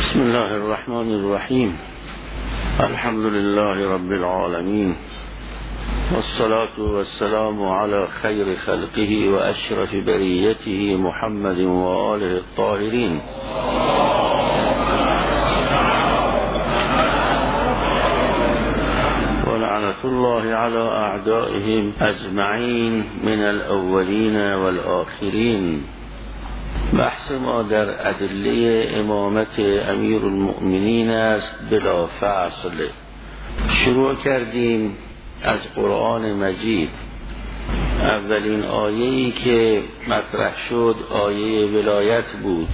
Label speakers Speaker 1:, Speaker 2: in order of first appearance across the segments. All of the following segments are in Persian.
Speaker 1: بسم الله الرحمن الرحیم. الحمد لله رب العالمین والصلاة والسلام على خیر خلقه و اشرف بریته محمد و آله الطاهرین. ولعنة الله على اعدائهم اجمعین من الاولین والآخرین. بحث ما در ادله امامت امیر المؤمنین است بلا فصل. شروع کردیم از قرآن مجید. اولین آیه‌ای که مطرح شد آیه ولایت بود.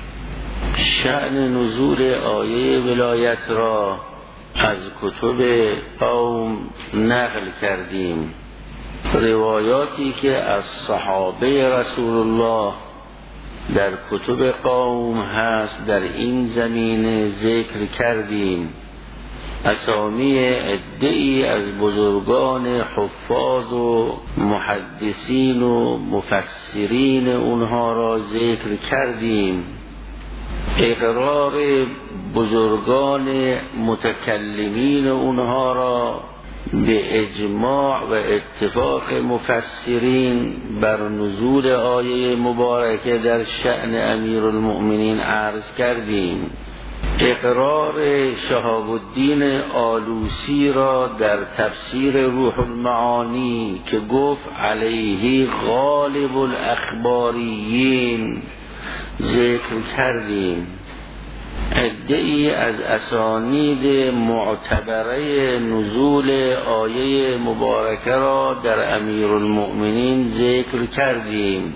Speaker 1: شأن نزول آیه ولایت را از کتب قوم نقل کردیم. روایاتی که از صحابه رسول الله در کتب قوم هست در این زمینه ذکر کردیم. اسامی عده‌ای از بزرگان حفاظ و محدثین و مفسرین اونها را ذکر کردیم. اقرار بزرگان متکلمین اونها را به اجماع و اتفاق مفسرین بر نزول آیه مبارکه در شأن امیر المؤمنین عرض کردیم. اقرار شهاب الدین آلوسی را در تفسیر روح المعانی که گفت علیه غالب الاخباریین ذکر کردیم. عده‌ای از اسانید معتبره نزول آیه مبارکه را در امیر المؤمنین ذکر کردیم.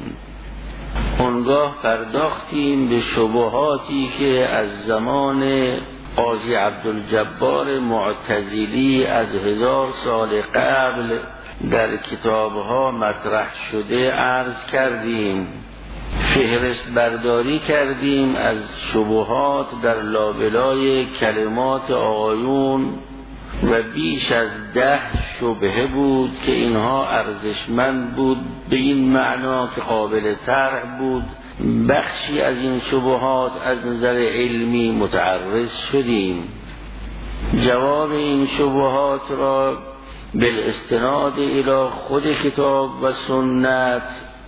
Speaker 1: اونگاه پرداختیم به شبهاتی که از زمان قاضی عبدالجبار معتزلی از 1000 سال قبل در کتابها مطرح شده عرض کردیم. فهرست برداری کردیم از شبهات در لابلای کلمات آقایون و بیش از 10 شبهه بود که اینها ارزشمند بود به این معنا که قابل طرح بود. بخشی از این شبهات از نظر علمی متعرض شدیم. جواب این شبهات را بالاستناد الی خود کتاب و سنت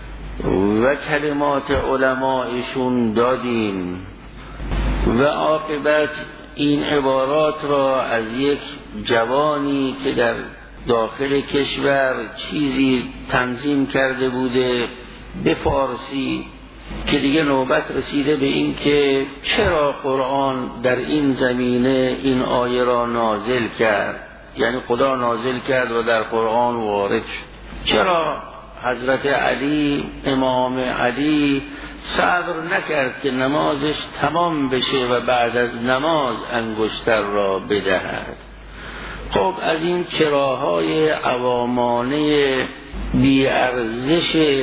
Speaker 1: و کلمات علمایشون دادیم و عاقبت این عبارات را از یک جوانی که در داخل کشور چیزی تنظیم کرده بوده به فارسی که دیگه نوبت رسیده به این که چرا قرآن در این زمینه این آیه را نازل کرد، یعنی خدا نازل کرد و در قرآن وارد شد. چرا حضرت علی امام علی صبر نکرد که نمازش تمام بشه و بعد از نماز انگشتر را بدهد؟ خب از این چراهای عوامانه بی‌ارزش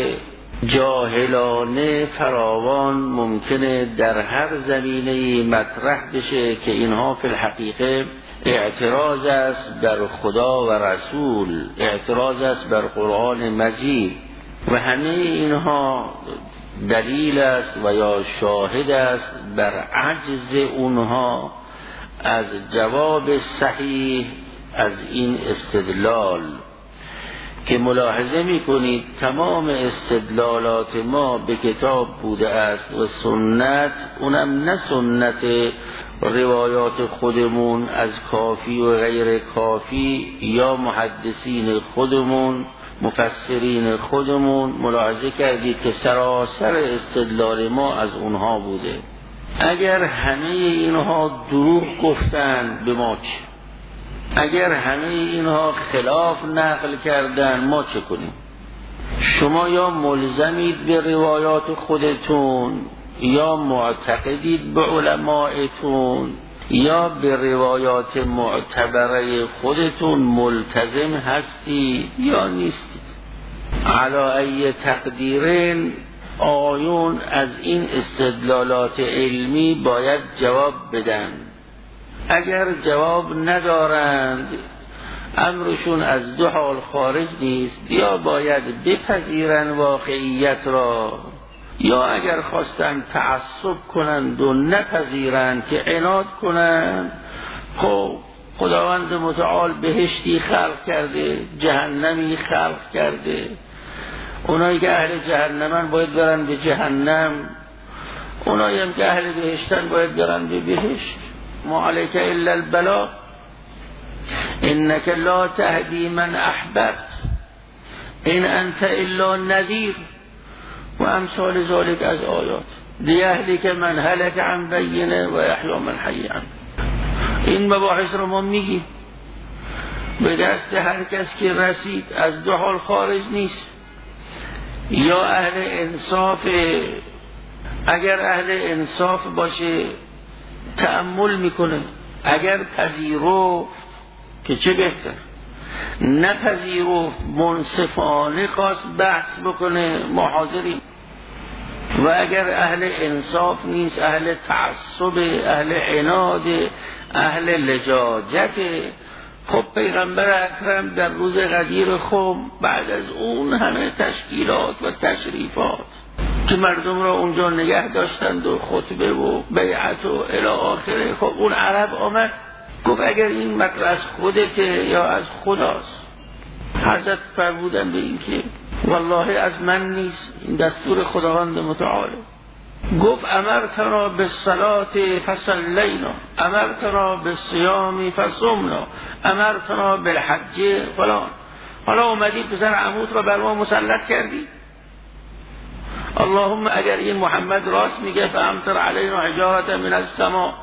Speaker 1: جاهلانه فراوان ممکنه در هر زمینه‌ای مطرح بشه که اینها فی الحقیقه اعتراض است بر خدا و رسول، اعتراض است بر قرآن مجید و همه اینها دلیل است و یا شاهد است بر عجز اونها از جواب صحیح از این استدلال که ملاحظه میکنید تمام استدلالات ما به کتاب بوده است و سنت، اونم نه سنت روایات خودمون از کافی و غیر کافی یا محدثین خودمون مفسرین خودمون. ملاحظه کردید که سراسر استدلال ما از اونها بوده. اگر همه اینها دروغ گفتن به ما چه؟ اگر همه اینها خلاف نقل کردن ما چه کنیم؟ شما یا ملزمید به روایات خودتون یا معتقدید به علمایتون یا به روایات معتبره خودتون ملتزم هستید یا نیستید. علی ای تقدیرین آیون از این استدلالات علمی باید جواب بدن. اگر جواب ندارند امرشون از دو حال خارج نیست، یا باید بپذیرن واقعیت را یا اگر خواستن تعصب کنند و نپذیرند که عناد کنند، خب خداوند متعال بهشتی خلق کرده، جهنمی خلق کرده. اونایی که اهل جهنمن باید برن به جهنم، اونایی هم که اهل بهشتن باید برن به بهشت. ما علیک الا البلاغ انک لا تهدی من احببت ان انت الا نذیر و امثال ذالک از آیات. لیهلک من هلک عن بینه و یحیی من حی عنه. این مباحث رو ما میگیم، به دست هر کس که رسید از دو حال خارج نیست. یا اهل انصاف، اگر اهل انصاف باشه تأمل میکنه، اگر پذیرفت که چه بهتر، نپذیرفت منصفانه خواست بحث بکنه ما حاضریم. و اگر اهل انصاف نیست، اهل تعصب، اهل عناد، اهل لجاجت، خب پیغمبر اکرم در روز غدیر خم بعد از اون همه تشکیلات و تشریفات که مردم را اونجا نگه داشتند و خطبه و بیعت و الی آخره، خب اون عرب آمد گفت اگر این مطلب از خودته یا از خداست. حضرت فرمودن به این که والله از من نیست، این دستور خداوند متعاله. گفت امرتنا بالصلاة فصلینا، امرتنا بالصیام فصمنا، امرتنا بالحج فلان. حالا اومدی پسر عموت را بر ما مسلط کردی. اللهم اگر این محمد راست میگه فامطر علینا حجارة من السماء.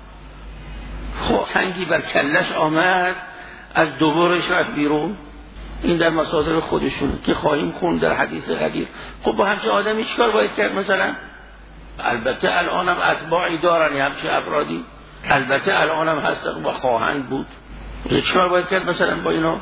Speaker 1: خب سنگی بر کلش آمد، از دوبارش رفت بیرون. این در مصادر خودشونه که خواهیم خوند در حدیث غدیر. خب با همچه آدمی چیکار باید کرد مثلا؟ البته الانم اتباعی دارن همچه افرادی، البته الانم هستن و خواهند بود. چیکار باید کرد مثلا با اینا؟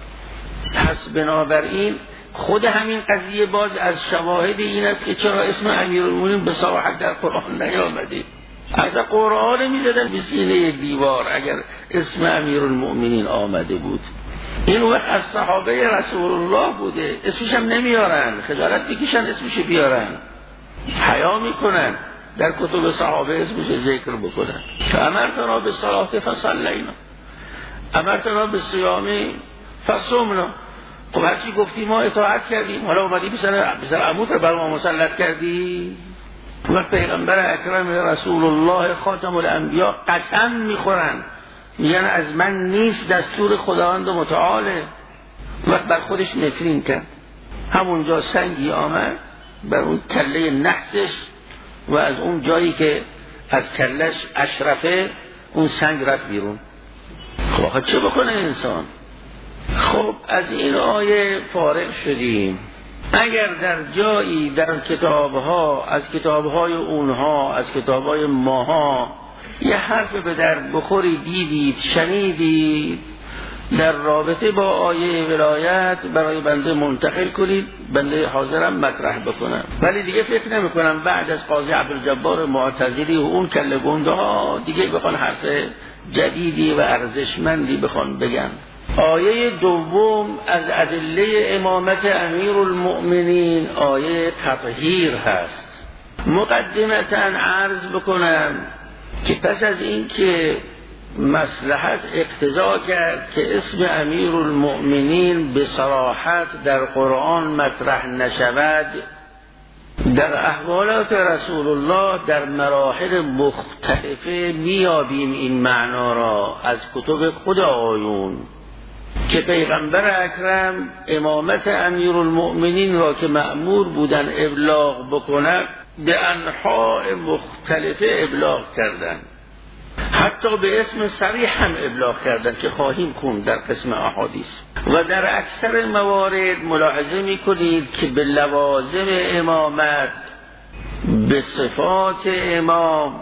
Speaker 1: پس بنابراین خود همین قضیه باز از شواهد این است که چرا اسم امیرالمومنین به صراحت در قرآن نیامده. از قرآن میزدن به سینه دیوار اگر اسم امیرالمومنین آمده بود. این وقت از صحابه رسول الله بوده، اسمش هم نمیارن، خجالت بکشن اسمش بیارن، حیا میکنن در کتب صحابه اسمش ذکر بکنن. امرتنا بالصلاة فصلینا، امرتنا بالصیام فصمنا. خب هرچی گفتی ما اطاعت کردیم، حالا اومدی پسر عموت رو بر ما مسلط کردی. وقت پیغمبر اکرم رسول الله خاتم الانبیا قسم میخورن، میگن از من نیست، دستور خداوند متعاله. وقت بر خودش نفرین کرد، همونجا سنگی آمد بر اون کله نحسش و از اون جایی که از کلش اشرفه اون سنگ رفت بیرون. خب چه بکنه انسان؟ خب از این آیه فارغ شدیم. اگر در جایی در کتابها، از کتابهای اونها، از کتابهای ماها یه حرف به درد بخوری دیدید، شنیدید، در رابطه با آیه ولایت برای بنده منتقل کنید، بنده حاضرم مطرح بکنم. ولی دیگه فکر نمی کنم بعد از قاضی عبدالجبار معتزلی و اون کله گنده ها دیگه بخوان حرف جدیدی و ارزشمندی بخوان بگن. آیه دوم از ادله امامت امیرالمؤمنین آیه تطهیر هست. مقدمتا عرض بکنم که پس از این که مصلحت اقتضا کرد که اسم امیرالمؤمنین به صراحت در قرآن مطرح نشود، در احوالات رسول الله در مراحل مختلفه میابیم این معنا را از کتب خود آیون که پیغمبر اکرم امامت امیرالمؤمنین را که مأمور بودن ابلاغ بکنند به انحاء مختلفه ابلاغ کردند، حتی به اسم صریح هم ابلاغ کردند که خواهیم خوند در قسم احادیث. و در اکثر موارد ملاحظه میکنید که به لوازم امامت، به صفات امام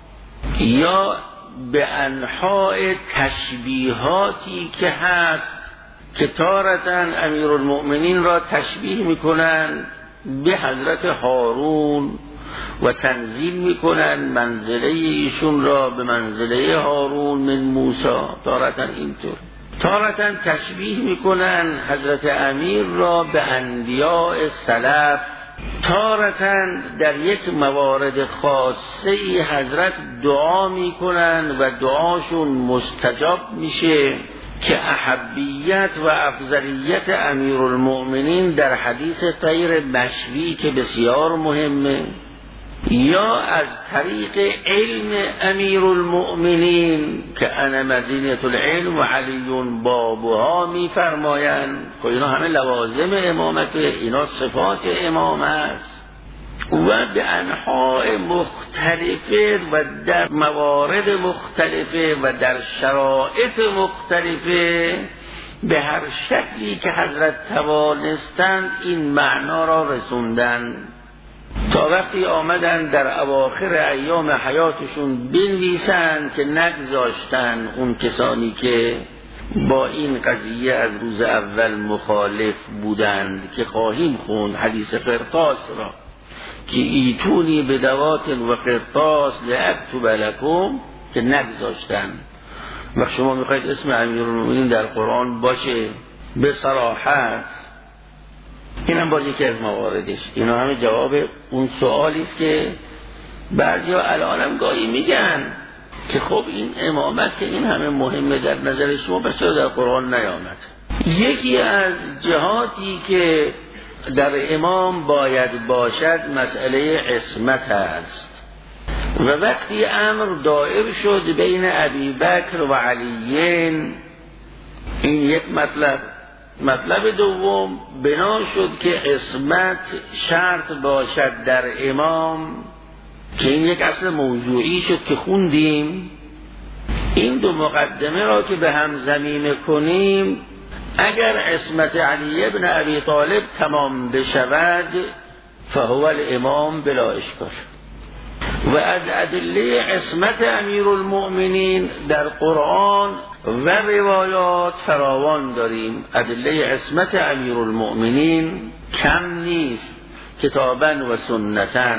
Speaker 1: یا به انحاء تشبیهاتی که هست که تارةً امیرالمؤمنین را تشبیه میکنند به حضرت هارون و تنزیل میکنن منزله ایشون را به منزله هارون من موسی، تارةً اینطور، تارةً تشبیه میکنن حضرت امیر را به انبیاء سلف تارتاً در یک موارد خاصه ای حضرت دعا میکنن و دعاشون مستجاب میشه که احبیت و افضلیت امیرالمؤمنین در حدیث غیر مشوی که بسیار مهمه، یا از طریق علم امیرالمؤمنین که انا مدینه العلم و علی بابها میفرمایند که اینا همه لوازم امامته، اینا صفات امام است و به انواع مختلفه و در موارد مختلفه و در شرایط مختلفه به هر شکلی که حضرت توانستند این معنا را رسوندن تا وقتی آمدن در اواخر ایام حیاتشون بنویسن که نگذاشتن اون کسانی که با این قضیه از روز اول مخالف بودند که خواهیم خوند حدیث قرطاس را که ایتونی به دوات و قرطاس لأکتب لکم که نگذاشتن. و شما میخواید اسم امیرالمؤمنین در قرآن باشه به صراحت، این هم باز یکی از مواردش. اینا همه جواب اون سوالی است که بعضیا الان هم گاهی میگن که خب این امامت که این همه مهمه در نظر شما پس چرا در قرآن نیامد؟ یکی از جهاتی که در امام باید باشد مسئله عصمت است و وقتی امر دائر شد بین ابی بکر و علیین، این یک مطلب دوم بنا شد که عصمت شرط باشد در امام که این یک اصل موضوعی شد که خوندیم. این دو مقدمه را که به هم ضمیمه کنیم، اگر عصمت علی ابن ابی طالب تمام بشود فهو الامام بلا اشکال. و از ادله عصمت امیرالمؤمنین در قرآن و روایات فراوان داریم. ادله عصمت امیرالمؤمنین کم نیست، کتابا و سنتا.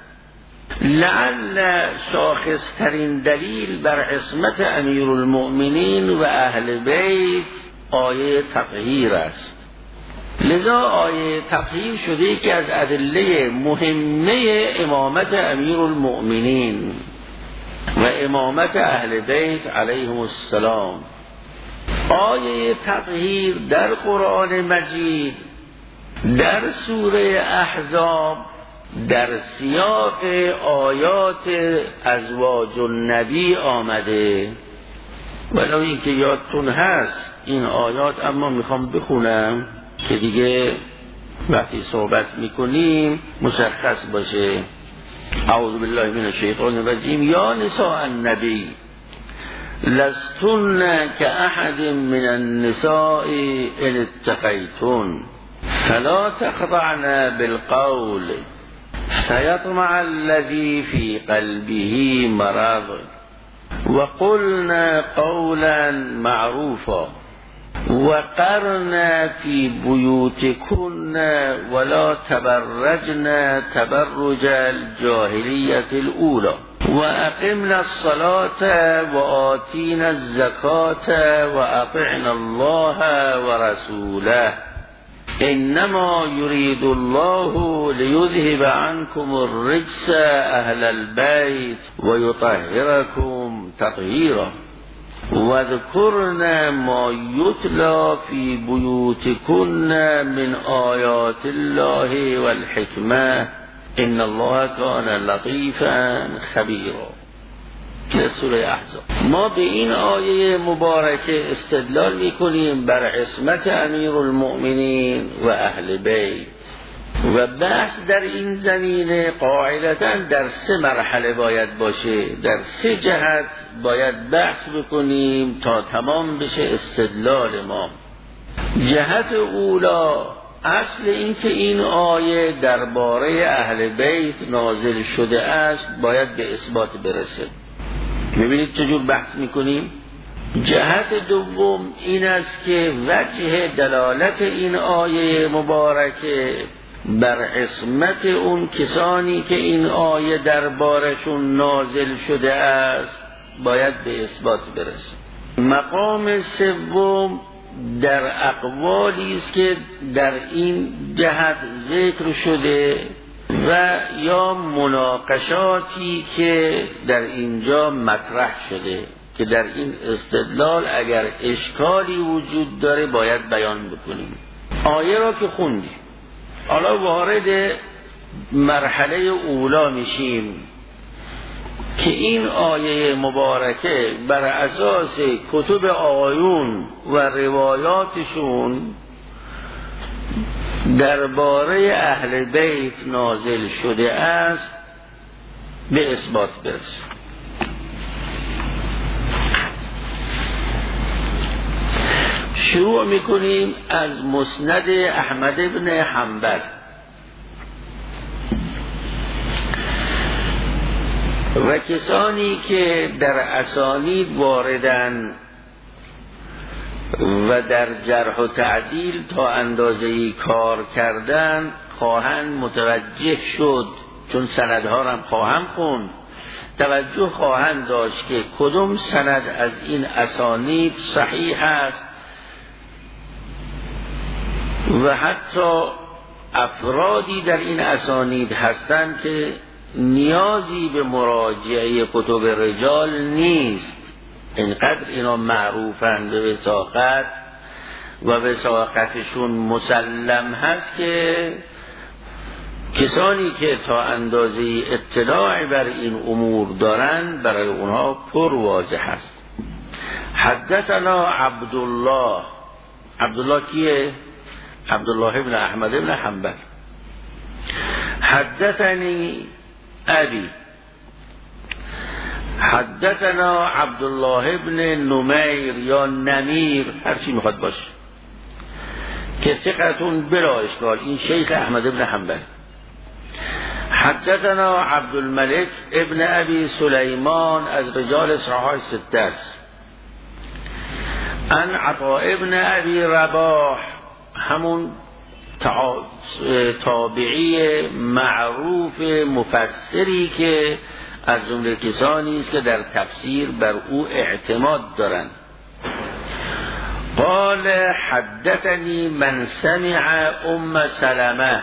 Speaker 1: لعل شاخصترین دلیل بر عصمت امیرالمؤمنین و اهل بیت آیه تطهیر است. لذا آیه تطهیر شده که از ادله مهمه امامت امیرالمؤمنین و امامت اهل بیت علیهم السلام. آیه تطهیر در قرآن مجید در سوره احزاب در سیاق آیات ازواج النبی آمده. ولو این که یادتون هست این آیات، اما میخوام بخونم که دیگه وقتی صحبت میکنیم مشخص باشه. اعوذ بالله من الشیطان الرجیم. یا نساء النبی لستن كأحد من النساء ان اتقیتن فلا تخضعن بالقول فيطمع الذي في قلبه مرض وقلنا قولا معروفا وقرن في بيوتكن ولا تبرجن تبرج الجاهلية الأولى وأقمنا الصلاة وآتينا الزكاة وأطعنا الله ورسوله انما يريد الله ليذهب عنكم الرجس اهل البيت ويطهركم تطهيرا واذكرن ما يتلى في بيوتكن من آيات الله والحكمة ان الله كان لطيفا خبيرا. سوره احزاب. ما به این آیه مبارکه استدلال میکنیم بر عصمت امیرالمؤمنین و اهل بیت و بحث در این زمینه قاعدتاً در 3 مرحله باید باشه، در 3 جهت باید بحث بکنیم تا تمام بشه استدلال ما. جهت اولا، اصل این که این آیه درباره اهل بیت نازل شده است باید به اثبات برسه. میبینید چجور بحث میکنیم؟ جهت دوم این است که وجه دلالت این آیه مبارکه بر عصمت اون کسانی که این آیه دربارشون نازل شده است باید به اثبات برسه. مقام سوم در اقوالی است که در این جهت ذکر شده و یا مناقشاتی که در اینجا مطرح شده که در این استدلال اگر اشکالی وجود داره باید بیان بکنیم. آیه را که خوندیم، حالا وارد مرحله اولا میشیم که این آیه مبارکه بر اساس کتب آقایون و روایاتشون درباره اهل بیت نازل شده است به اثبات برسیم. شروع میکنیم از مسند احمد بن حنبل. و کسانی که در اسانید واردن و در جرح و تعدیل تا اندازه‌ای کار کردن خواهند متوجه شد، چون سندها را خواهم خوند، توجه خواهند داشت که کدوم سند از این اسانید صحیح است و حتی افرادی در این اسانید هستند که نیازی به مراجعه کتب رجال نیست، اینقدر اینا معروفند به وثاقت و وثاقتشون مسلم هست که کسانی که تا اندازه اطلاع بر این امور دارند برای اونها پر واضح است. حدثنا عبدالله کیه؟ عبدالله ابن احمد ابن حنبل. حدثني ابي حدثنا عبدالله ابن نمیر یا نمیر، هر چی میخواد باشه، که ثقتون بلا اشکال، این شیخ احمد ابن حنبل. حدثنا عبدالملک ابن ابی سلیمان، از رجال صحاح سته است. عن عطاء ابن ابی رباح، همون تابعی معروف مفسری که از جمله کسانی است که در تفسیر بر او اعتماد دارند. قال حدثني من سمع ام سلمه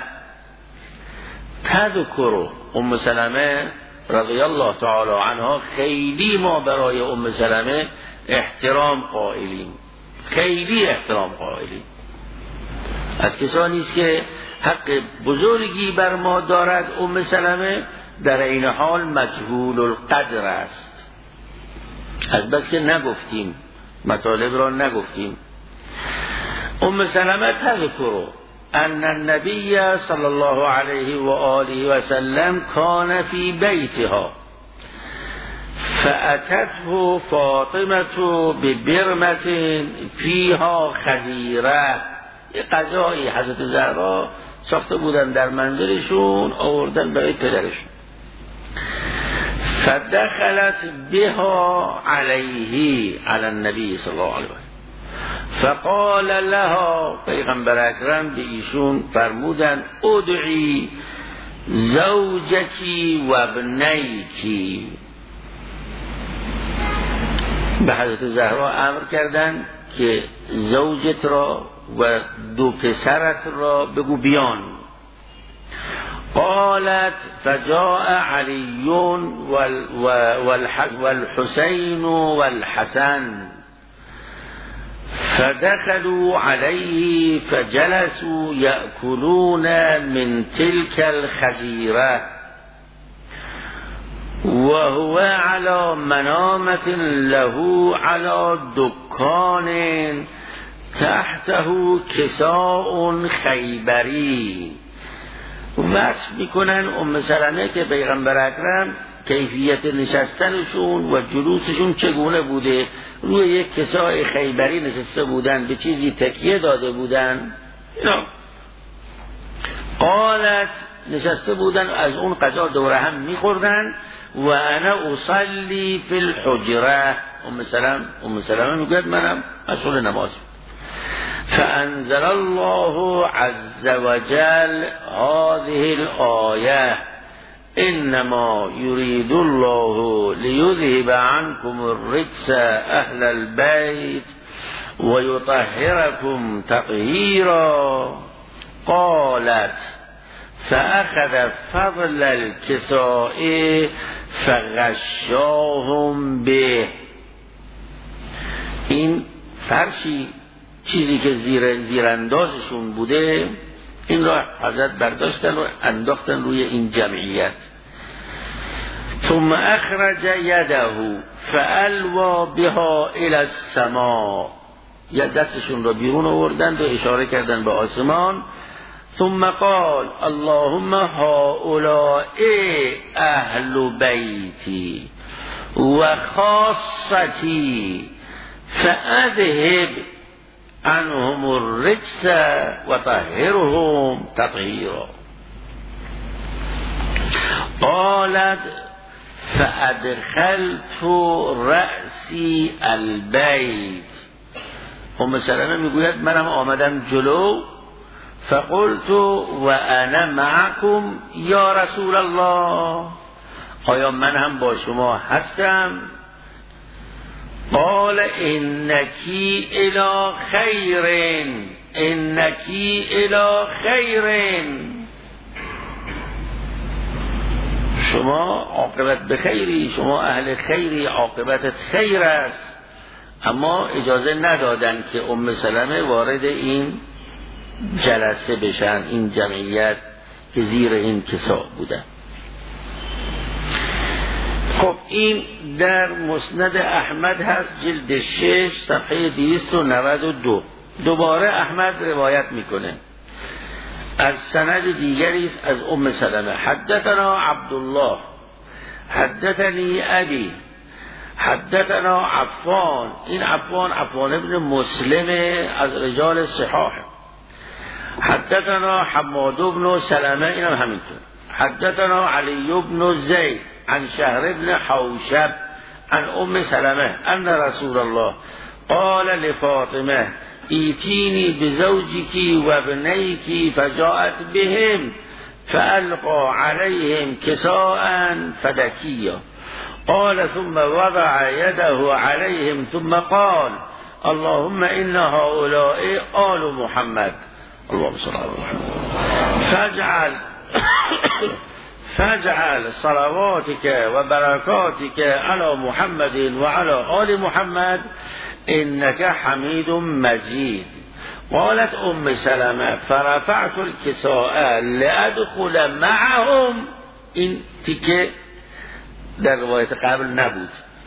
Speaker 1: تذكر. ام سلمه رضی الله تعالی عنها، خیلی ما برای ام سلمه احترام قائلیم، خیلی احترام قائلیم، از کسانی است که حق بزرگی بر ما دارد. ام سلمه در این حال مجهول القدر است، از بس که نگفتیم، مطالب را نگفتیم. ام سلمه تذکر ان النبی صلی الله علیه و آله و سلم کان فی بیتها فأتته فاطمه ببرمة فیها خزیره. یه غذایی حضرت زهرا ساخته بودن در منزلشون، آوردن برای پدرشون. فدخلت بها علیه علی النبی صلی الله علیه و فقال لها، پیغمبر اکرم به ایشون فرمودن ادعی زوجکی و ابنیکی. به حضرت زهرا امر کردن که زوجت را و دو پسرت را بگو بیان. قالت فجاء علی والحسین والحسن فدخلوا علیه فجلسوا یأکلون من تلك الخزیره وهو على منامة له على دکان تحته کساء خیبری. وصف میکنن ام سلمه که پیغمبر اکرم کیفیت نشستنشون و جلوسشون چگونه بوده. روی یک کساء خیبری نشسته بودن، به چیزی تکیه داده بودن. قالت، نشسته بودن از اون غذا دوره هم میخوردن. و انا اصلی فی الحجره. ام سلمه میگوید منم مسئول نماز. فانزل الله عز وجل هذه الآیه انما يريد الله ليذهب عنكم الرجس اهل البيت و یطهرکم تطهیرا. قالت فاخذ فضل الکساء فغشاهم به. این فرشی چیزی که زیراندازشون بوده این را حضرت برداشتن و انداختن روی این جمعیت. ثم اخرج یده فالوا بها الى السماء. یا دستشون را بیرون آوردند و اشاره کردن به آسمان. ثم قال اللهم هؤلاء اهل بیتی و خاصتی فاذهب عنهم الرجس و طهرهم تطهیرا. قالت فادخلت رأسی البیت. ام سلمه میگوید منم آمدم جلو. فقلت و انا معکم یا رسول الله. آیا من هم با شما هستم؟ قال انکی الی خیر، انکی الی خیر. شما عاقبت به خیری، شما اهل خیری، عاقبتت خیر است. اما اجازه ندادن که ام سلمه وارد این جلسه بشن، این جمعیت که زیر این کساء بودن. خب این در مسند احمد هست، جلد 6 صفحه 292. دوباره احمد روایت میکنه از سند دیگری است از ام سلمه. حدثنا عبدالله حدثنی ابی حدثنا عفان. این عفان ابن مسلم از رجال صحاح. حدثنا حماد بن سلمه، اینم همینطور. حدثنا علی بن زید عن شهر بن حوشب عن ام سلمه ان رسول الله قال لفاطمه ایتینی بزوجکی و ابنیکی فجاءت بهم فالقى عليهم كساء فدكيا. قال ثم وضع يده عليهم ثم قال اللهم إن هؤلاء آل محمد اللهم صل على محمد فاجعل صلواتك وبركاتك على محمد وعلى آل محمد إنك حميد مجيد. قالت ام سلمه فرفعت الكساء لأدخل معهم. این تیکه در روایت قبل نبود.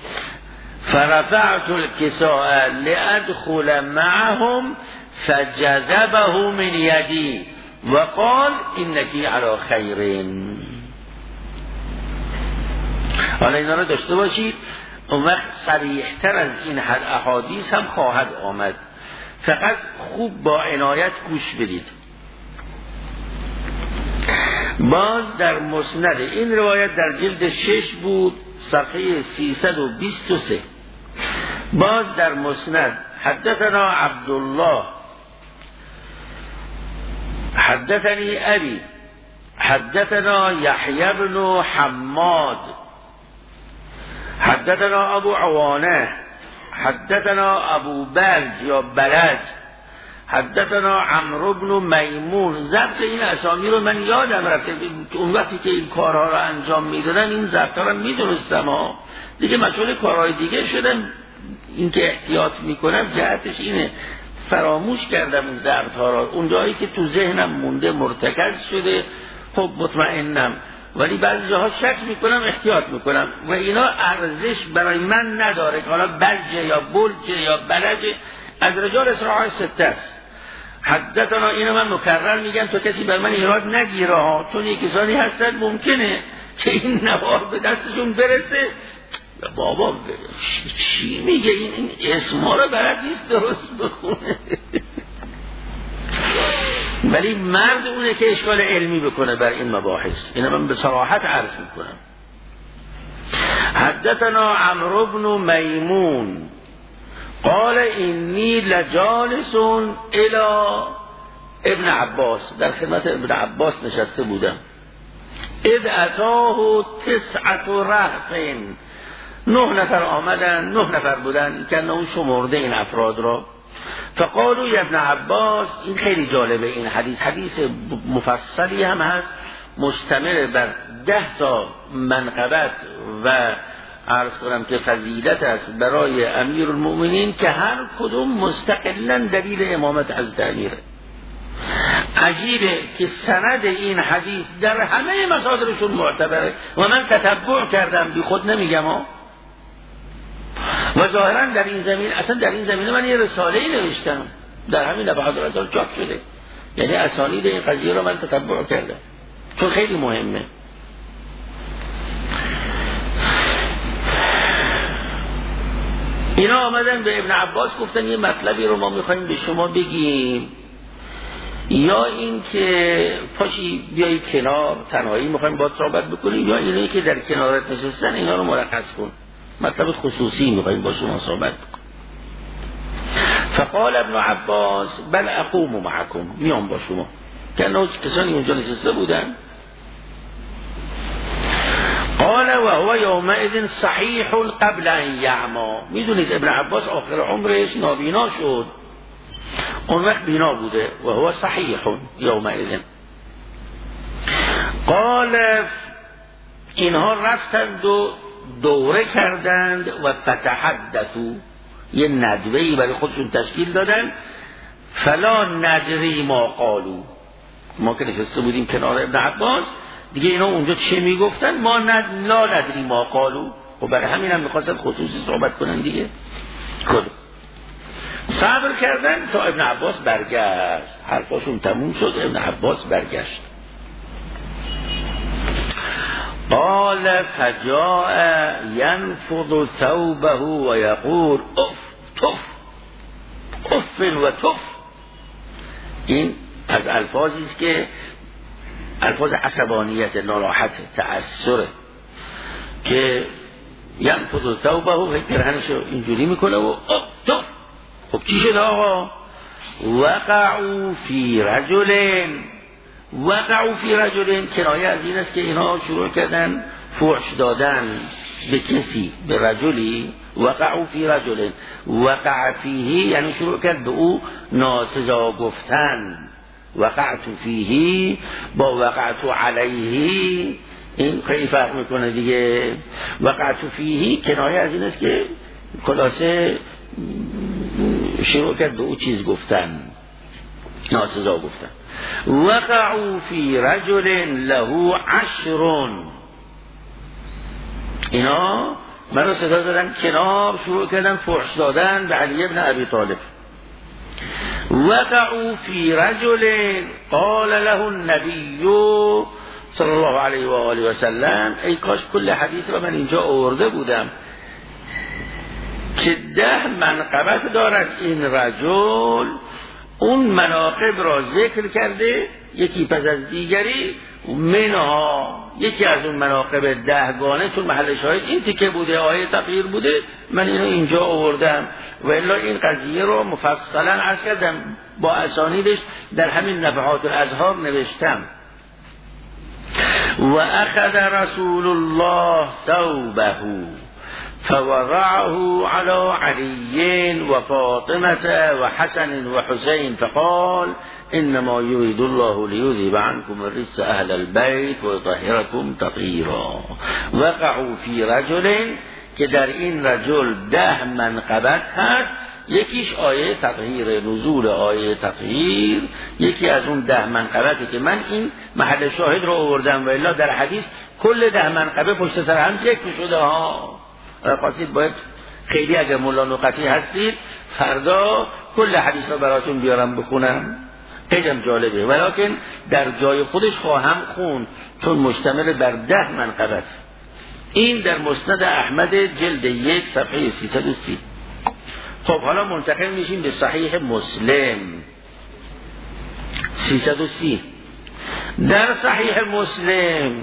Speaker 1: فرفعت الكساء لأدخل معهم فجذبه من يدي وقال إنك على خير. حالا اینا رو داشته باشید، اون وقت صریح‌تر از این احادیث هم خواهد آمد. فقط خوب با عنایت گوش بدید. باز در مسند این روایت در جلد 6 بود صفحه 323. باز در مسند حدثنا عبدالله حدثنی ابی حدثنا یحیی بن حماد حدثنا ابو عوانه حدثنا ابو بلج یا بلج حدثنا عمرو بن میمون. ضبط این اسامی رو من یادم رفته، اون وقتی که این کارها رو انجام میدادن این ضبط رو میدونستم ها دیگه. مشغول کارهای دیگه شدم، این که احتیاط میکنم جهتش اینه فراموش کردم این ضبط ها رو. اون جایی که تو ذهنم مونده مرتکز شده خب مطمئنم، ولی بعضی جاها شک میکنم احتیاط میکنم و اینا ارزش برای من نداره که حالا بلجه یا بلجه یا بلجه. از رجال اسراء سته است. حدثنا اینو من مکرر میگم تا کسی بر من ایراد نگیره ها، چون یک کسانی هستن ممکنه که این نوار به دستشون برسه بابا چی میگه این اسما رو بلد نیست درست بخونه. ولی مرد اونه که اشکال علمی بکنه بر این مباحث. اینو من به صراحت عرض میکنم. حدثنا عمرو بن میمون قال اینی لجالس الی ابن عباس. در خدمت ابن عباس نشسته بودم. اذ اتاه 9 رهط 9 نفر آمدن، 9 نفر بودن که اون شمرده این افراد را. فقالوا یا ابن عباس، این خیلی جالبه این حدیث مفصلی هم هست، مشتمل بر 10 تا منقبت و عرض کنم که فضیلت است برای امیرالمؤمنین که هر کدوم مستقلا دلیل امامت حضرت امیره. عجیبه که سند این حدیث در همه مصادرشون معتبره و من تتبع کردم، بی خود نمیگم و ظاهرا در این زمین، اصلا در این زمینه من یه رساله‌ای نوشتم در همین لبحات رسال چاپ شده، یعنی اسانید این قضیه رو من تتبع کردم چون خیلی مهمه. اینا آمدن به ابن عباس گفتن یه مطلبی رو ما میخوایم به شما بگیم، یا این که پاشی بیایی کنار تنهایی میخوایم باید صحبت بکنیم، یا اینایی که در کنارت نشستن اینا رو مرخص کن، مطلب خصوصی میخوایم با شما صحبت بکنیم. فقال ابن عباس بل اقوم معکم، میام با شما. که کسانی اونجا نشسته بودن. قال و هو یومئذ صحیح قبل ان یعما، میدونید ابن عباس آخر عمرش نابینا شد، اون وقت بینا بوده و هو صحیح یومئذ. قال اینها رفتند و دوره کردند و فتحدثوا، یه ندوه‌ای برای خودشون تشکیل دادن. فلا ندری ما قالو، ما که نشسته بودیم کنار ابن عباس دیگه اینا اونجا چه میگفتن ما لا ندری ما قالو، و برای همین هم میخواستن خصوصی صحبت کنن دیگه. صبر کردن تا ابن عباس برگشت، حرفاشون تموم شد، ابن عباس برگشت. قال فجاء ينفض ثوبه ويقول اف تف اف و تف. این از الفاظی است که الفاظ عصبانیت، ناراحت، تأثر، که ينفض ثوبه پیرهنشو اینجوری میکنه و اف تف. خب چی شد آقا؟ وقعوا فی رجل، کنایه از این است که اینها شروع کردن فحش دادن به کسی، به رجلی. وقعوا فی رجل، وقع فیه یعنی شروع کرد به او ناسزا گفتن. وقعت فیه با وقعت علیه این خیلی فرق میکنه دیگه. وقعت فیه کنایه از این است که خلاصه شروع کرد به او چیز گفتن، ناسزا گفتن. وقعوا فی رجل له 10، اینا من رو صدا دادن کنار، شروع کردن فحش دادن به علی ابن ابی طالب. وقعوا فی رجل قال له النبی صلی الله علیه و آله و سلم، ای کاش کل حدیث رو من اینجا آورده بودم که 10 منقبت دارد این رجل. اون مناقب را ذکر کرده یکی پس از دیگری، منها یکی از اون مناقب 10 گانه چون محل شاهد این تیکه بوده، آیه تغییر بوده، من اینو اینجا آوردم. و الا این قضیه رو مفصلا عرض کردم با اسانیدش در همین نفحات الازهار نوشتم. و اخذ رسول الله ثوبه فوضعه على علي وفاطمة وحسن وحسين فقال انما يريد الله ليذهب عنكم الرجس اهل البيت ويطهركم تطهيرا. وقعوا في رجل، که در این رجل 10 منقبت هست، یکیش آیه تطهیر، نزول آیه تطهیر، یکی از اون 10 منقبتی که من این محل شاهد رو آوردم و الا در حدیث کل 10 منقبه پشت سر هم ذکر شده ها. قاصد باید خیلی اگر مولا نقطی هستید فردا کل حدیث رو براتون بیارم بخونم، خیلی جالبه، ولیکن در جای خودش خواهم خون چون مشتمل بر 10 منقبت. این در مسند احمد جلد 1 صفحه 330. خب حالا منتقل میشیم به صحیح مسلم 330. در صحیح مسلم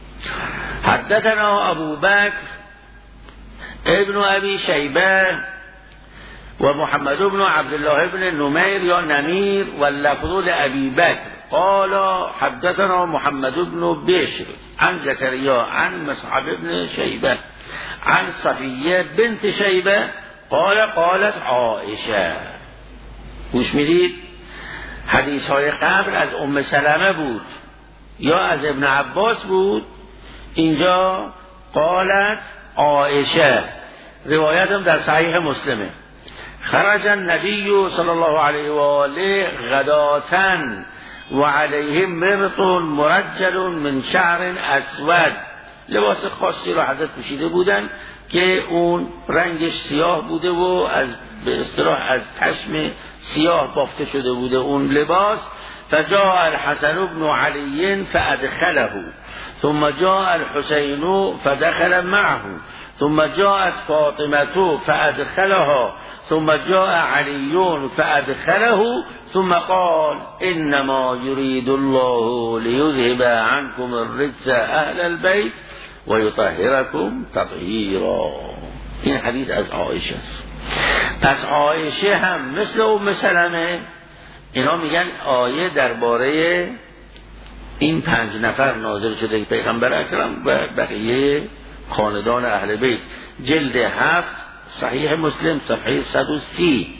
Speaker 1: حدثنا ابو بکر ابن ابي شيبه و محمد بن عبد الله بن نمير یا نمیر و لفظ لابي بکر قال حدثنا محمد بن بشر عن زكريا عن مصعب بن شيبه عن صفیه بنت شیبه قالت عایشه. گوش میدید؟ حدیث های قبل از ام سلمه بود یا از ابن عباس بود، اینجا قالت عایشه. روایت هم در صحیح مسلمه. خرج النبی صلی الله علیه و آله غداة و علیه مرط مرجل من شعر اسود. لباس خاصی رو حضرت پوشیده بودن که اون رنگش سیاه بوده و از به اصطلاح از پشم سیاه بافته شده بوده اون لباس. فجاء الحسن بن علي فادخله، ثم جاء الحسين فدخل معه، ثم جاءت فاطمة فادخلها، ثم جاء علي فادخله، ثم قال انما يريد الله ليذهب عنكم الرجس اهل البيت ويطهركم تطهيرا. این حدیث از عایشه است. پس عایشه هم مثل ام سلمه اینا میگن آیه درباره این 5 نفر نازل شده که پیغمبر اکرم و بقیه خاندان اهل بیت. جلد 7 صحیح مسلم صفحه 130.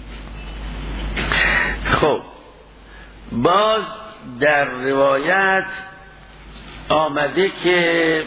Speaker 1: خب باز در روایت آمده که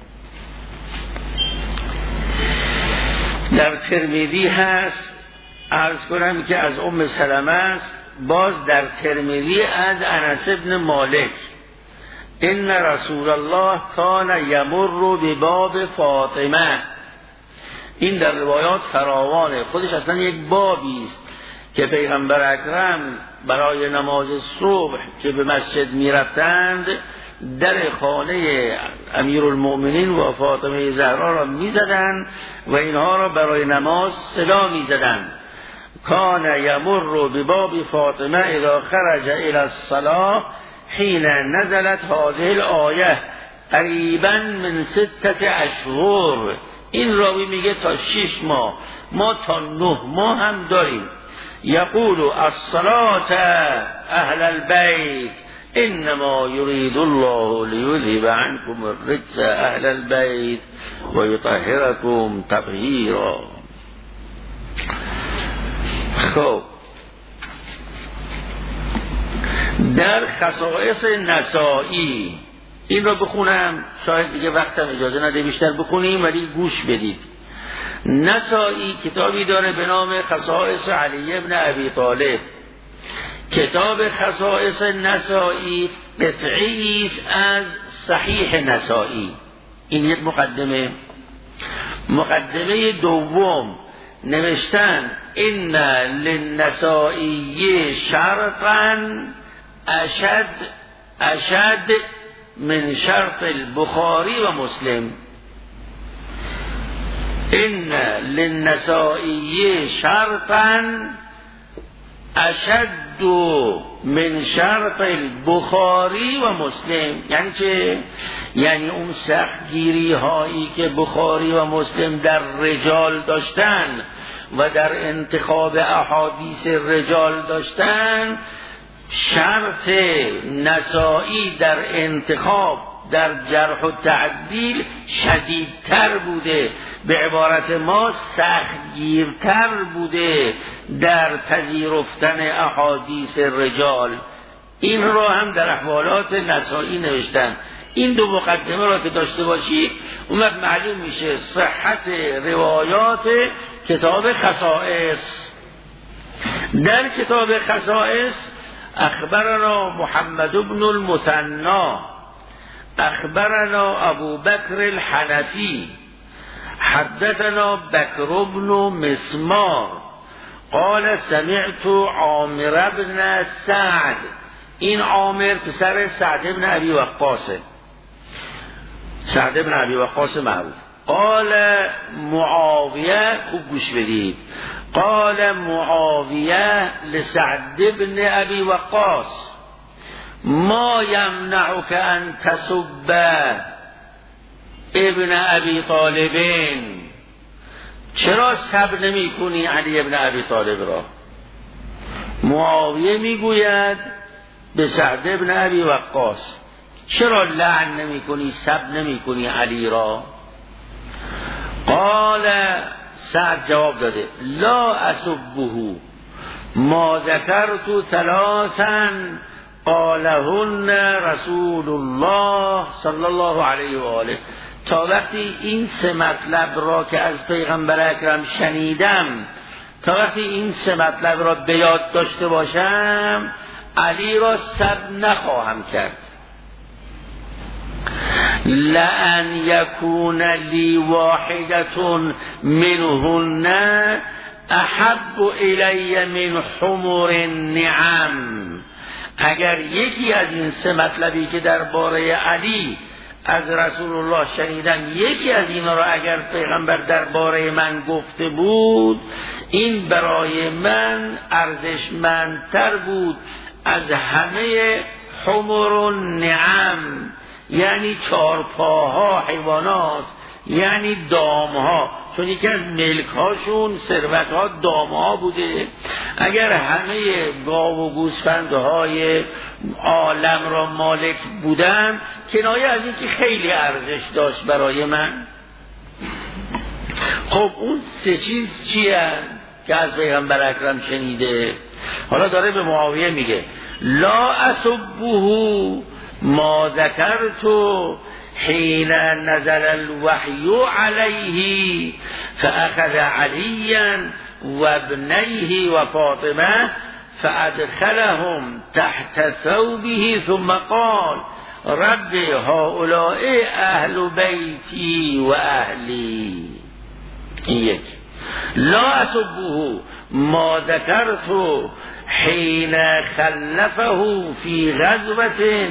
Speaker 1: در ترمذی هست، عرض کنم که از ام سلمه است. باز در ترمذی از انس بن مالک ان رسول الله کان یمر بباب فاطمه. این در روایات فراوانه، خودش اصلا یک بابی است که پیغمبر اکرم برای نماز صبح که به مسجد می رفتند در خانه امیرالمؤمنین و فاطمه زهرا را می زدند و اینها را برای نماز صدا می زدند. کان یمر بباب فاطمه اذا خرج الى الصلاه حين نزلت هذه الآیه قریبا من 6 اشهر. این راوی میگه تا 6 ماه، ما تا 9 ماه هم داریم. یقول الصلاة اهل البيت انما يريد الله ليذهب عنكم الرجس اهل البيت ويطهركم تطهيرا. خب در خصائص نسائی این رو بخونم، شاید دیگه وقتم اجازه نده بیشتر بخونیم ولی گوش بدید. نسائی کتابی داره به نام خصائص علی ابن ابی طالب. کتاب خصائص نسائی قطعی است از صحیح نسائی. این یک مقدمه. مقدمه دوم نوشتن ان للنسائی شرطا اشد من شرط البخاری و مسلم. ان للنسائی شرطا اشد من شرط البخاری و مسلم. یعنی چه؟ یعنی اون سختگیری هایی که بخاری و مسلم در رجال داشتن و در انتخاب احادیث رجال داشتن، شرط نسائی در انتخاب در جرح و تعدیل شدیدتر بوده، به عبارت ما سختگیرتر بوده در پذیرفتن احادیث رجال. این رو هم در احوالات نسائی نوشتن. این دو مقدمه را که داشته باشید اون وقت معلوم میشه صحت روایات کتاب خصائص. در کتاب خصائص اخبرنا محمد بن المثنى اخبرنا ابو بکر الحنفی حدثنا بکر بن مسمار قال سمعت عامر بن سعد. این عامر پسر سعد بن ابی وقاص، سعد بن ابی وقاص معروف. قال معاویه، خوب گوش بدید، قال معاویه لسعد بن ابی وقاص ما یمنعک ان تسب ابن ابی طالبین. چرا سب نمی کنی علی ابن ابی طالب را؟ معاویه میگوید به سعد ابن ابی وقاص چرا لعن نمی کنی، سب نمی کنی علی را؟ قال سعد جواب داده لا اسبه ما ذکرت ثلاثا قالهن رسول الله صلی الله علیه و آله. تا وقتی این سه مطلب را که از پیغمبر اکرم شنیدم، تا وقتی این سه مطلب را به یاد داشته باشم، علی را سب نخواهم کرد. لأن یکون لی واحدة منهن احب الی من حمر النعم. اگر یکی از این سه مطلبی که درباره علی از رسول الله شنیدم، یکی از اینا را اگر پیغمبر درباره من گفته بود، این برای من ارزشمندتر بود از همه حمر النعم، یعنی چارپاها حیوانات، یعنی دامها، چون یکی از ملکهاشون ثروتها دامها بوده. اگر همه گاو و گوسفندهای عالم را مالک بودن، کنایه از اینکه خیلی ارزش داشت برای من. خب اون سه چیز چیه که از پیغمبر اکرم شنیده؟ حالا داره به معاویه میگه لا اسبه ما ذکرت حين نزل الوحي عليه فأخذ عليا وابنيه وفاطمة فأدخلهم تحت ثوبه ثم قال رب هؤلاء أهل بيتي وأهلي. یک لا أسبه ما ذكرت حين خلفه في غزوة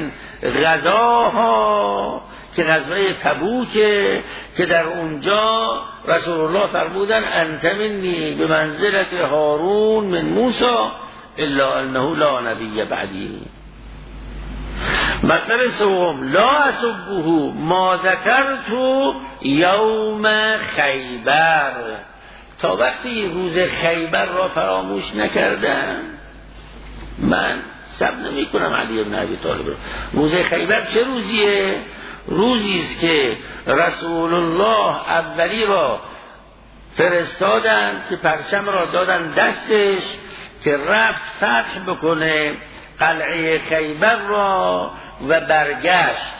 Speaker 1: غزاها، که غزوه تبوکه که در اونجا رسول الله فرمودن انت منی به منزلت هارون من موسی الا انه لا نبی بعدی. مطلب سوم لا اسبه ما ذکرت یوم خیبر، تا وقتی روز خیبر را فراموش نکردم من سب نمی کنم علی بن ابی طالب را. روز خیبر چه روزیه؟ روزی است که رسول الله اولی را فرستادن که پرچم را دادن دستش که رفت فتح بکنه قلعه خیبر را و برگشت.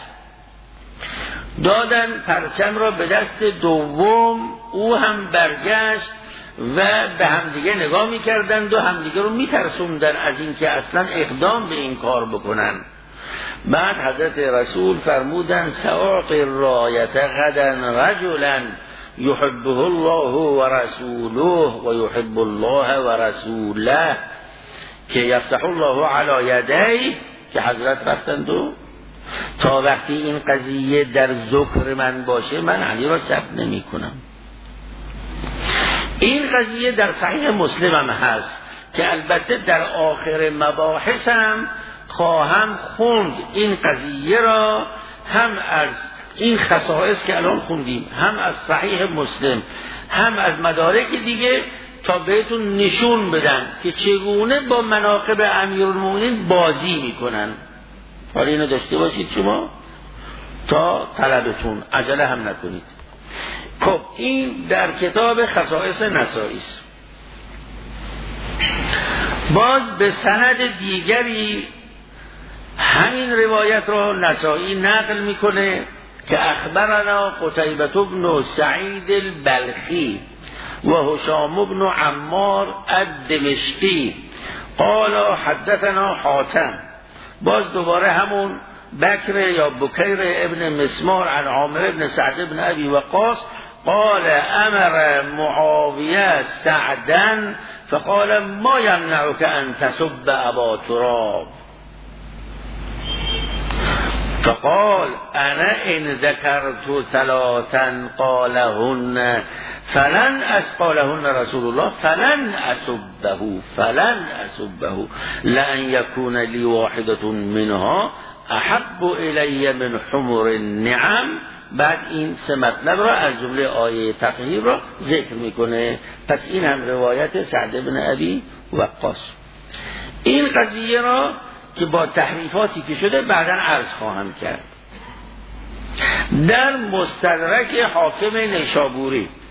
Speaker 1: دادن پرچم را به دست دوم، او هم برگشت و به همدیگه نگاه میکردند و همدیگه رو میترسوندن از اینکه اصلا اقدام به این کار بکنن. بعد حضرت رسول فرمودن ساعطی الرایت غدا رجلا یحبه الله و رسوله و یحب الله و رسوله که یفتح الله علی یدیه، که حضرت رفتند و تا وقتی این قضیه در ذکر من باشه من علی را سب نمی کنم. این قضیه در صحیح مسلم هم هست که البته در آخر مباحثم خواهم خوند این قضیه را، هم از این خصائص که الان خوندیم، هم از صحیح مسلم، هم از مدارک دیگه، تا بهتون نشون بدن که چگونه با مناقب امیرالمومنین بازی میکنن. حالا اینو داشته باشید شما تا طلبتون، عجله هم نکنید. خب این در کتاب خصائص نسائی است. باز به سند دیگری همین روایت را نسائی نقل میکنه که اخبرنا قتیبة بن سعید البلخی و هشام بن عمار الدمشقی قال حدثنا حاتم. باز دوباره همون بکر یا بکیر ابن مسمار عن عامر ابن سعد ابن ابی وقاص قال امر معاویه سعدا فقال ما یمنعک ان تسب ابا تراب فقال انا ان ذكرت ثلاثا قالهن قالهن رسول الله فلن اسبه لان يكون لي واحدة منها احب الی من حمر النعم. بعد این سه مطلب را از جمله آیه تطهیر را ذکر میکنه. پس این هم روایت سعد بن ابی وقاص. این قضیه را که با تحریفاتی که شده بعداً عرض خواهم کرد. در مستدرک حاکم نیشابوری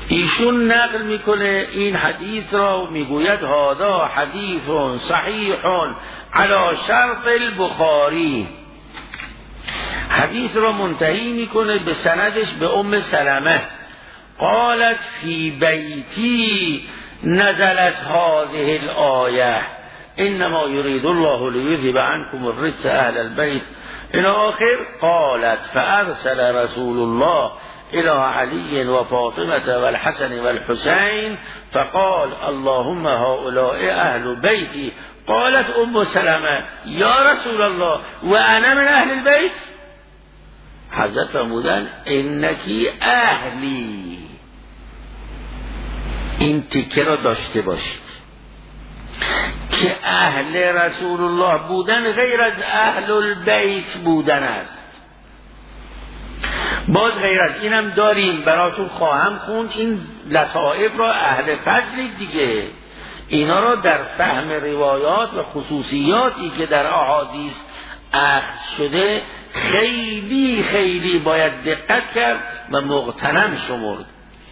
Speaker 1: ایشون نقل میکنه این حدیث را، میگوید هذا حدیث صحیح علی شرط البخاری. حدیث را منتهی میکنه به سندش به ام سلمه قالت فی بیتی نزلت هذه الآیه انما یرید الله لیذهب عنکم الرجس اهل البیت الى آخر. قالت فارسل رسول الله الى علی و فاطمه و الحسن و الحسین فقال اللهم هؤلاء اهل بیتی. قالت ام سلمه یا رسول الله و انا من اهل البیت. حضرت فرمودن انکی اهلی. این تیکه را داشته باشید که اهل رسول الله بودن غیر از اهل البیت بودن است. باز غیر از اینم داریم، براتون خواهم خوند. این لطائف را اهل فضل دیگه، اینا را در فهم روایات و خصوصیاتی که در احادیث اخذ شده خیلی خیلی باید دقت کرد و مغتنم شمرد.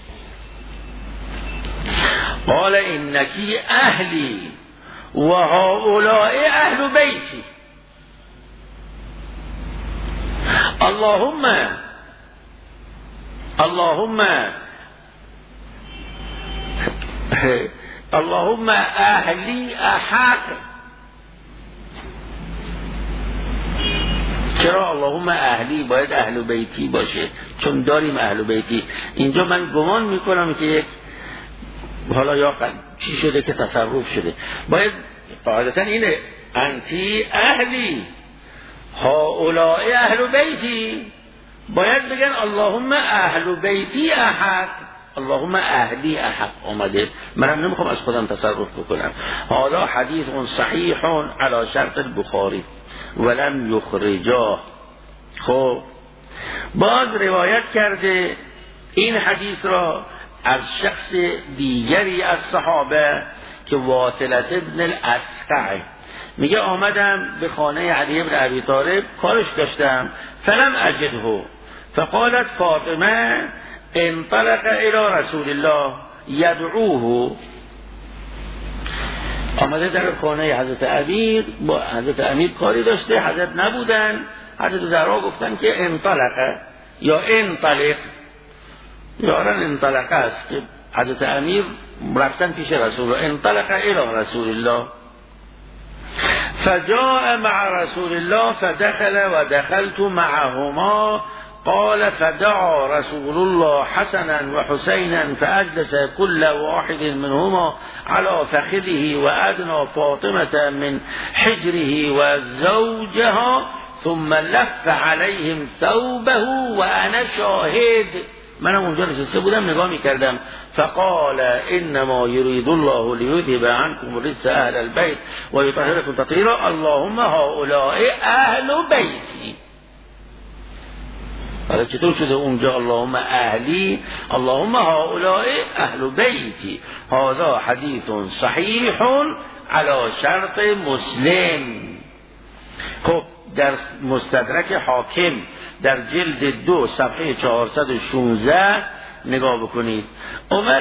Speaker 1: قال انکی اهلی و هؤلاء اهل بیتی اللهم اهلی احق. چرا اللهم اهلی باید اهل بیتی باشه؟ چون داریم اهل بیتی. اینجا من گمان میکنم که یک حالا یا چی شده که تصرف شده، باید قاعدتا اینه انتی اهلی هؤلاء اهل بیتی، باید بگن اللهم اهل بیتی احق. اللهم اهلی احق آمده، منم نمیخوام از خودم تصرف بکنم. حالا حدیث صحیح علی شرط البخاری ولم یخرجاه. خب باز روایت کرده این حدیث را از شخص دیگری از صحابه که واصلة ابن الاسقع میگه آمدم به خانه علی بن ابی طالب کارش داشتم فلم اجده فقالت فاطمه انطلق الى رسول الله یدعوه. آمده در خانه حضرت امیر، با حضرت امیر کاری داشته، حضرت نبودن. حضرت زهرا گفتن که انطلق یا انطلق، یارن انطلقه است که حضرت امیر رفتن پیش رسول الله. انطلق الى رسول الله فجاء مع رسول الله فدخل و دخلت معهما. قال فدعا رسول الله حسنا وحسينا فأجلس كل واحد منهما على فخذه وأدنى فاطمة من حجره وزوجها ثم لف عليهم ثوبه وأنا شاهد. منم اونجا نشسته بودم نگاه میکردم. فقال انما يريد الله ليذهب عنكم الرجس اهل البيت ويطهركم تطهيرا اللهم هؤلاء اهل بیتی. حالا چطور شده اونجا اللهم اهلی اللهم هؤلاء اهل بیتی؟ هذا حدیث صحیح علی شرط مسلم. خب در مستدرک حاکم در جلد 2 صفحه 416 نگاه بکنید. اون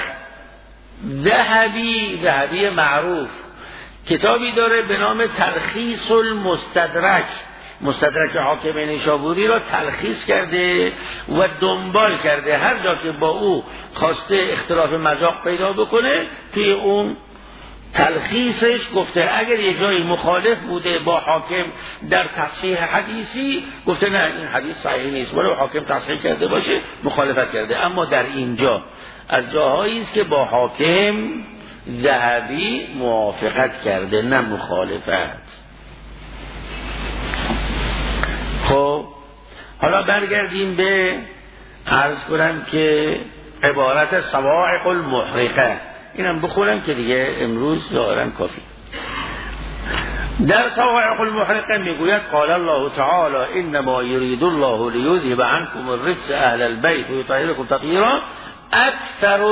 Speaker 1: ذهبی معروف کتابی داره به نام تلخیص المستدرک. مستدرک حاکم نیشابوری را تلخیص کرده و دنبال کرده، هر جا که با او خواسته اختلاف مذاق پیدا بکنه توی اون تلخیصش گفته اگر یک جایی مخالف بوده با حاکم در تصحیح حدیثی گفته نه این حدیث صحیح نیست، ولی حاکم تصحیح کرده باشه مخالفت کرده. اما در اینجا از جاهایی است که با حاکم ذهبی موافقت کرده نه مخالفت. خب حالا برگردیم به عرض کنم که عبارت صواعق المحرقه، اینم بخونم که دیگه امروز ظاهرا کافی. در صواعق المحرقه میگوید قال الله تعالی انما يريد الله ليذهب عنكم الرجس اهل البيت ويطهركم تطهيرا. اکثر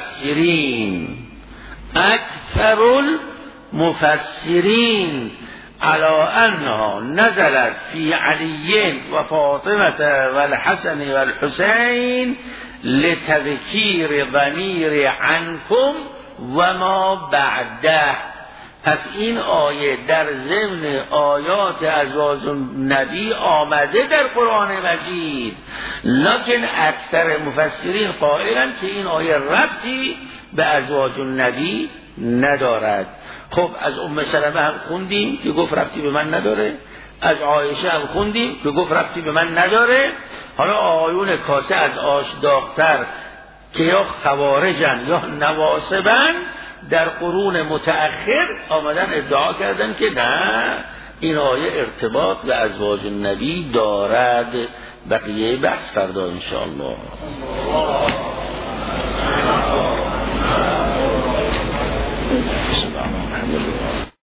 Speaker 1: المفسرین علا انها نزلت فی علی و فاطمه و الحسن و الحسین لتذکیر ضمیر عنکم و ما بعده. پس این آیه در ضمن آیات ازواج النبی آمده در قرآن مجید، لکن اکثر مفسرین قائلند که این آیه ربطی به ازواج النبی ندارد. خب از ام سلمه هم خوندیم که گفت ربطی به من نداره، از عایشه هم خوندیم که گفت ربطی به من نداره. حالا آقایون کاسه از آش داغتر که یا خوارجن یا نواصبن در قرون متأخر آمدن ادعا کردن که نه، این آیه ارتباط به ازواج النبی دارد. بقیه بحث فردا انشاءالله.